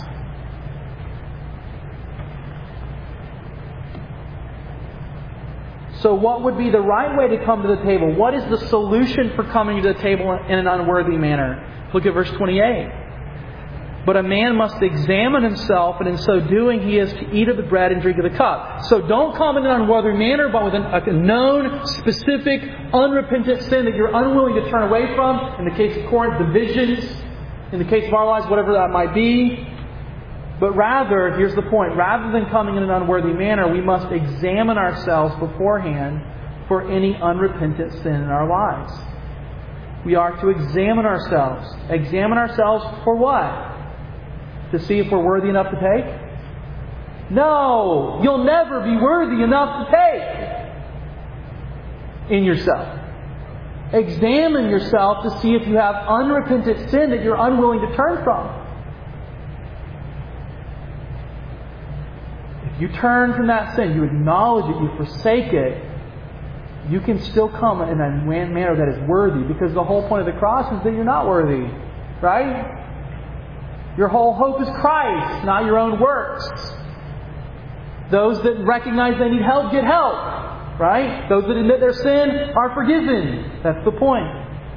So what would be the right way to come to the table? What is the solution for coming to the table in an unworthy manner? Look at verse 28. But a man must examine himself, and in so doing he is to eat of the bread and drink of the cup. So don't come in an unworthy manner, but with a known, specific, unrepentant sin that you're unwilling to turn away from. In the case of Corinth, divisions. In the case of our lives, whatever that might be. But rather, here's the point, rather than coming in an unworthy manner, we must examine ourselves beforehand for any unrepentant sin in our lives. We are to examine ourselves. Examine ourselves for what? To see if we're worthy enough to take? No! You'll never be worthy enough to take in yourself. Examine yourself to see if you have unrepentant sin that you're unwilling to turn from. You turn from that sin, you acknowledge it, you forsake it, you can still come in a manner that is worthy, because the whole point of the cross is that you're not worthy. Right? Your whole hope is Christ, not your own works. Those that recognize they need help, get help. Right? Those that admit their sin are forgiven. That's the point.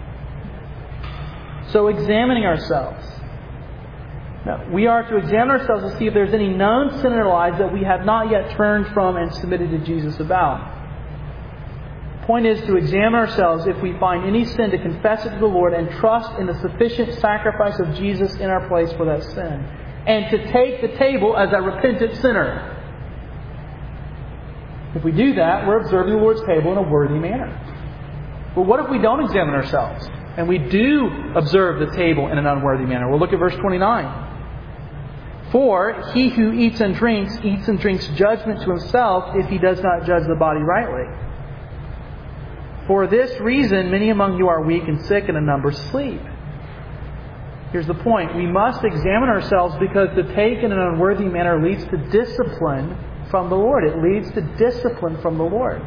So examining ourselves. Now, we are to examine ourselves to see if there's any known sin in our lives that we have not yet turned from and submitted to Jesus about. The point is to examine ourselves if we find any sin, to confess it to the Lord and trust in the sufficient sacrifice of Jesus in our place for that sin. And to take the table as a repentant sinner. If we do that, we're observing the Lord's table in a worthy manner. But what if we don't examine ourselves? And we do observe the table in an unworthy manner? Well, look at verse 29. For he who eats and drinks judgment to himself if he does not judge the body rightly. For this reason, many among you are weak and sick, and a number sleep. Here's the point. We must examine ourselves because to take in an unworthy manner leads to discipline from the Lord. It leads to discipline from the Lord.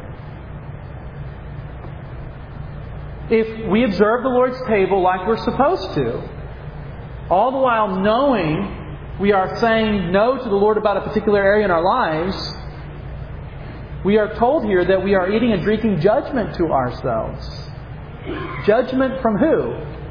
If we observe the Lord's table like we're supposed to, all the while knowing we are saying no to the Lord about a particular area in our lives, we are told here that we are eating and drinking judgment to ourselves. Judgment from who?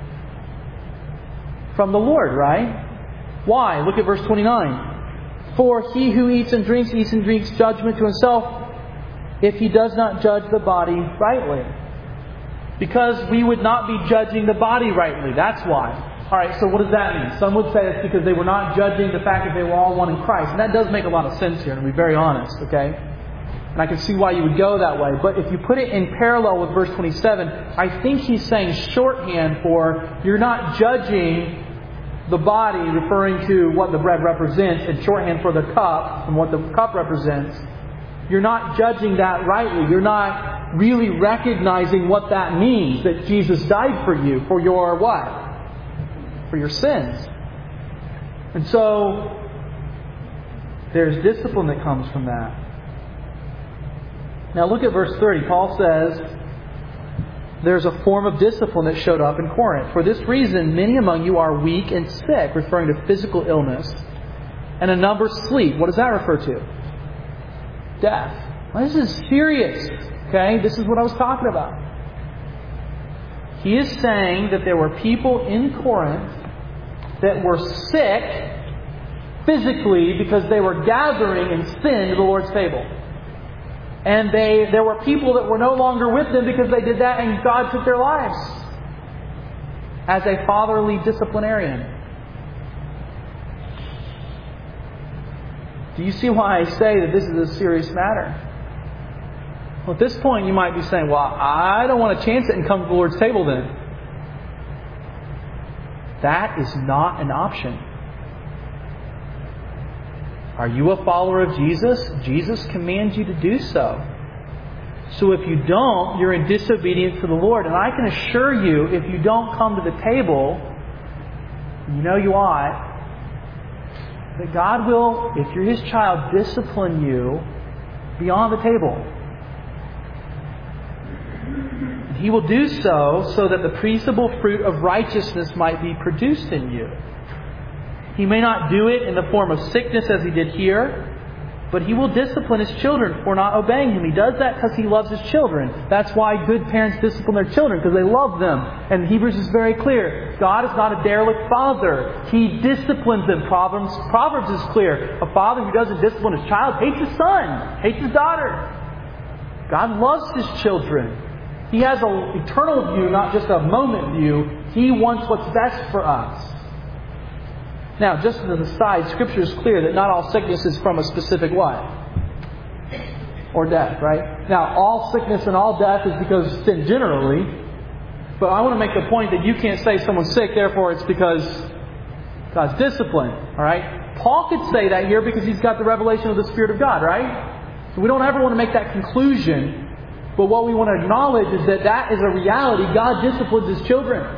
From the Lord, right? Why? Look at verse 29. For he who eats and drinks judgment to himself if he does not judge the body rightly. Because we would not be judging the body rightly. That's why. Alright, so what does that mean? Some would say it's because they were not judging the fact that they were all one in Christ. And that does make a lot of sense here, to be very honest, okay? And I can see why you would go that way. But if you put it in parallel with verse 27, I think he's saying shorthand for you're not judging the body, referring to what the bread represents, and shorthand for the cup and what the cup represents. You're not judging that rightly. You're not really recognizing what that means, that Jesus died for you, for your what? For your sins. And so, there's discipline that comes from that. Now look at verse 30. Paul says, there's a form of discipline that showed up in Corinth. For this reason, many among you are weak and sick, referring to physical illness, and a number sleep. What does that refer to? Death. Well, this is serious. Okay? This is what I was talking about. He is saying that there were people in Corinth that were sick physically because they were gathering in sin to the Lord's table. And there were people that were no longer with them because they did that, and God took their lives as a fatherly disciplinarian. Do you see why I say that this is a serious matter? Well, at this point you might be saying, well, I don't want to chance it and come to the Lord's table then. That is not an option. Are you a follower of Jesus? Jesus commands you to do so. So if you don't, you're in disobedience to the Lord. And I can assure you, if you don't come to the table, you know you ought, that God will, if you're His child, discipline you beyond the table. And He will do so that the peaceable fruit of righteousness might be produced in you. He may not do it in the form of sickness as He did here, but He will discipline His children for not obeying Him. He does that because He loves His children. That's why good parents discipline their children, because they love them. And Hebrews is very clear. God is not a derelict father. He disciplines them. Proverbs is clear. A father who doesn't discipline his child hates his son, hates his daughter. God loves His children. He has an eternal view, not just a moment view. He wants what's best for us. Now, just as an aside, Scripture is clear that not all sickness is from a specific what? Or death, right? Now, all sickness and all death is because of sin generally. But I want to make the point that you can't say someone's sick, therefore it's because God's discipline. Alright? Paul could say that here because he's got the revelation of the Spirit of God, right? So we don't ever want to make that conclusion. But what we want to acknowledge is that that is a reality. God disciplines His children.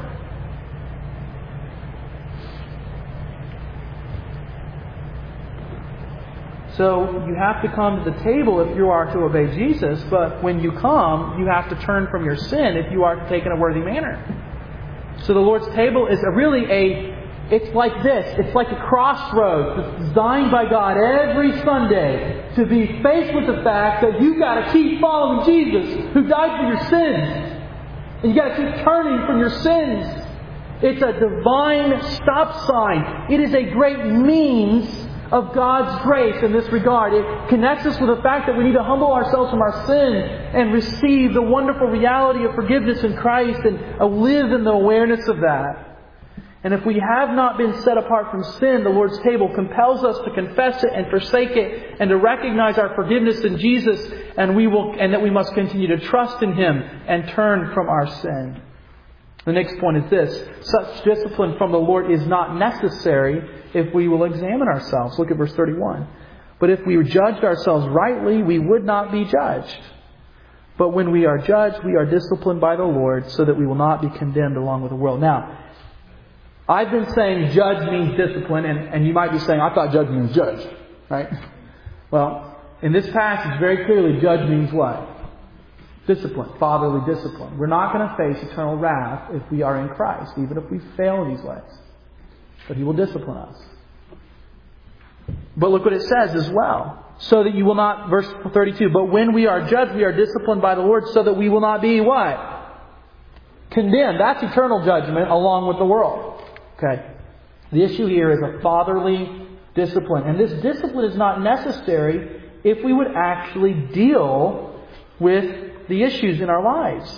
So you have to come to the table if you are to obey Jesus, but when you come, you have to turn from your sin if you are to take in a worthy manner. So the Lord's table is it's like this. It's like a crossroads. It's designed by God every Sunday to be faced with the fact that you've got to keep following Jesus who died for your sins. And you've got to keep turning from your sins. It's a divine stop sign. It is a great means of God's grace in this regard. It connects us with the fact that we need to humble ourselves from our sin and receive the wonderful reality of forgiveness in Christ and live in the awareness of that. And if we have not been set apart from sin, the Lord's table compels us to confess it and forsake it and to recognize our forgiveness in Jesus, and that we must continue to trust in Him and turn from our sin. The next point is this: such discipline from the Lord is not necessary if we will examine ourselves. Look at verse 31. But if we judged ourselves rightly, we would not be judged. But when we are judged, we are disciplined by the Lord, so that we will not be condemned along with the world. Now, I've been saying judge means discipline, and you might be saying, I thought judge means judge. Right? Well, in this passage, very clearly, judge means what? Discipline, fatherly discipline. We're not going to face eternal wrath if we are in Christ, even if we fail in these ways. But He will discipline us. But look what it says as well. So that you will not, verse 32, but when we are judged, we are disciplined by the Lord, so that we will not be what? Condemned. That's eternal judgment along with the world. Okay. The issue here is a fatherly discipline. And this discipline is not necessary if we would actually deal with the issues in our lives.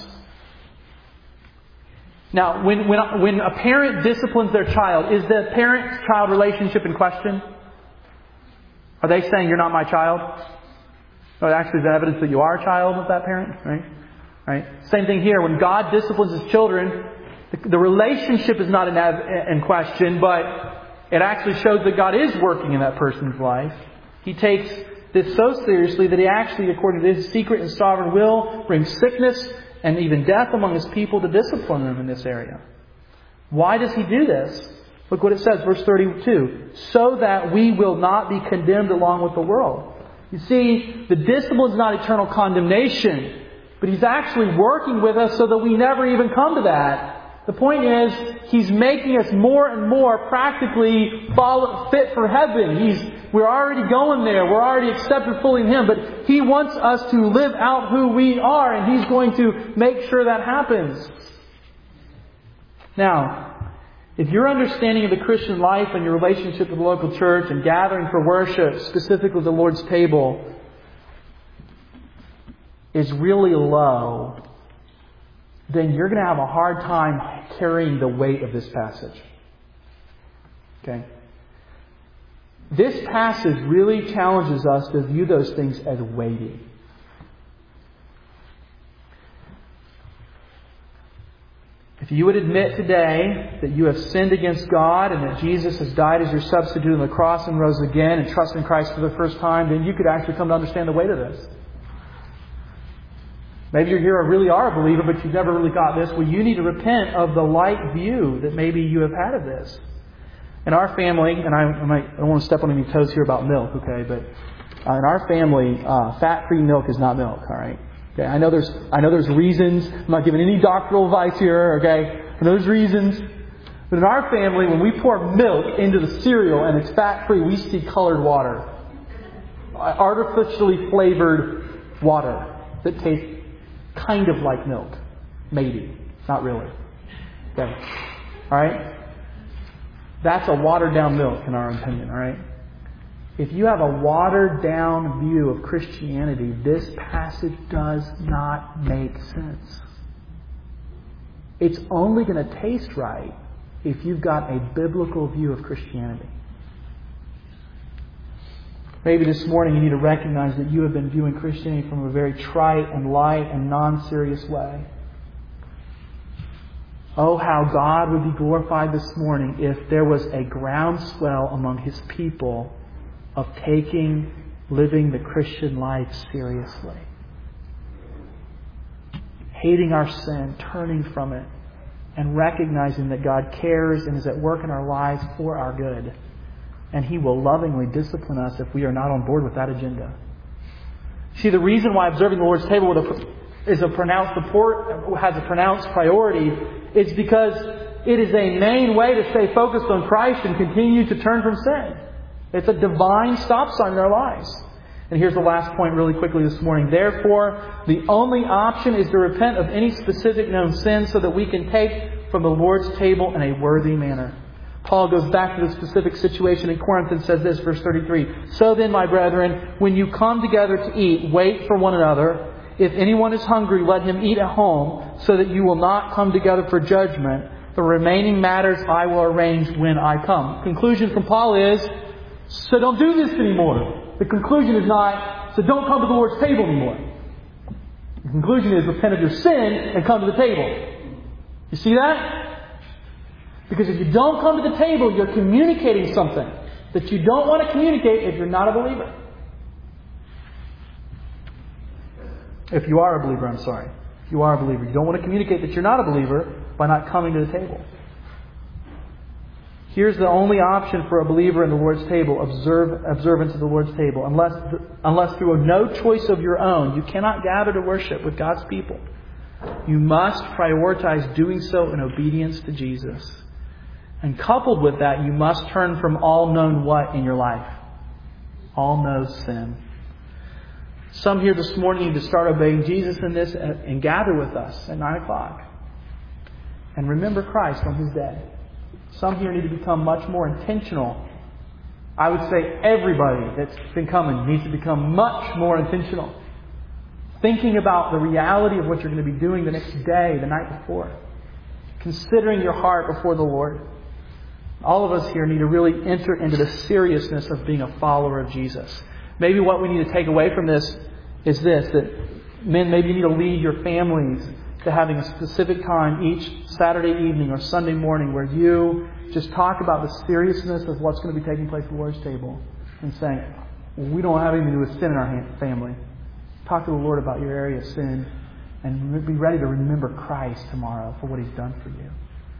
Now, when a parent disciplines their child, is the parent-child relationship in question? Are they saying, you're not my child? Or actually, is that evidence that you are a child of that parent? Right? Same thing here. When God disciplines His children, the relationship is not in question, but it actually shows that God is working in that person's life. He takes this so seriously that He actually, according to His secret and sovereign will, brings sickness and even death among His people to discipline them in this area. Why does He do this? Look what it says, verse 32. So that we will not be condemned along with the world. You see, the discipline is not eternal condemnation, but He's actually working with us so that we never even come to that. The point is, He's making us more and more practically fit for heaven. We're already going there. We're already accepted fully in Him. But He wants us to live out who we are, and He's going to make sure that happens. Now, if your understanding of the Christian life and your relationship with the local church and gathering for worship, specifically the Lord's table, is really low, then you're going to have a hard time carrying the weight of this passage. Okay? This passage really challenges us to view those things as weighty. If you would admit today that you have sinned against God and that Jesus has died as your substitute on the cross and rose again, and trust in Christ for the first time, then you could actually come to understand the weight of this. Maybe you're here and really are a believer, but you've never really got this. Well, you need to repent of the light view that maybe you have had of this. In our family, and I don't want to step on any toes here about milk, okay, but in our family, fat-free milk is not milk, all right? Okay, I know there's reasons. I'm not giving any doctoral advice here, okay? I know there's reasons. But in our family, when we pour milk into the cereal and it's fat-free, we see colored water. Artificially flavored water that tastes kind of like milk. Maybe. Not really. Okay. Alright? That's a watered down milk in our opinion, alright? If you have a watered down view of Christianity, this passage does not make sense. It's only going to taste right if you've got a biblical view of Christianity. Maybe this morning you need to recognize that you have been viewing Christianity from a very trite and light and non-serious way. Oh, how God would be glorified this morning if there was a groundswell among His people of living the Christian life seriously. Hating our sin, turning from it, and recognizing that God cares and is at work in our lives for our good. And He will lovingly discipline us if we are not on board with that agenda. See, the reason why observing the Lord's table has a pronounced priority is because it is a main way to stay focused on Christ and continue to turn from sin. It's a divine stop sign in our lives. And here's the last point really quickly this morning. Therefore, the only option is to repent of any specific known sin so that we can take from the Lord's table in a worthy manner. Paul goes back to the specific situation in Corinth and says this, verse 33. So then, my brethren, when you come together to eat, wait for one another. If anyone is hungry, let him eat at home, so that you will not come together for judgment. The remaining matters I will arrange when I come. Conclusion from Paul is, so don't do this anymore. The conclusion is not, so don't come to the Lord's table anymore. The conclusion is, repent of your sin and come to the table. You see that? Because if you don't come to the table, you're communicating something that you don't want to communicate if you're not a believer. If you are a believer, I'm sorry. If you are a believer, you don't want to communicate that you're not a believer by not coming to the table. Here's the only option for a believer in the Lord's table, observance of the Lord's table. Unless through no choice of your own, you cannot gather to worship with God's people. You must prioritize doing so in obedience to Jesus. And coupled with that, you must turn from all known what in your life? All known sin. Some here this morning need to start obeying Jesus in this and gather with us at 9 o'clock. And remember Christ on His day. Some here need to become much more intentional. I would say everybody that's been coming needs to become much more intentional. Thinking about the reality of what you're going to be doing the next day, the night before. Considering your heart before the Lord. All of us here need to really enter into the seriousness of being a follower of Jesus. Maybe what we need to take away from this is this, that men, maybe you need to lead your families to having a specific time each Saturday evening or Sunday morning where you just talk about the seriousness of what's going to be taking place at the Lord's table and saying, well, we don't have anything to do with sin in our family. Talk to the Lord about your area of sin and be ready to remember Christ tomorrow for what He's done for you.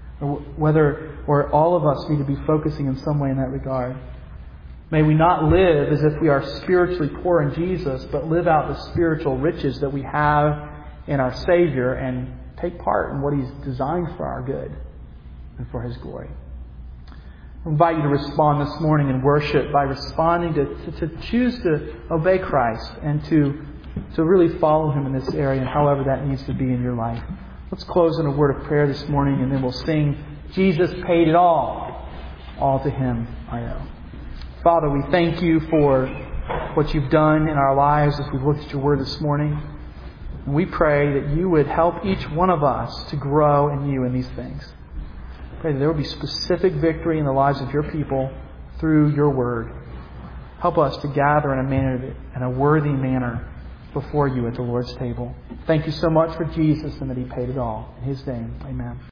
Or all of us need to be focusing in some way in that regard. May we not live as if we are spiritually poor in Jesus, but live out the spiritual riches that we have in our Savior and take part in what He's designed for our good and for His glory. I invite you to respond this morning in worship by responding to choose to obey Christ and to really follow Him in this area, and however that needs to be in your life. Let's close in a word of prayer this morning, and then we'll sing, Jesus paid it all. All to Him I owe. Father, we thank You for what You've done in our lives as we've looked at Your Word this morning. And we pray that You would help each one of us to grow in You in these things. Pray that there will be specific victory in the lives of Your people through Your Word. Help us to gather in a worthy manner before You at the Lord's table. Thank You so much for Jesus and that He paid it all. In His name, amen.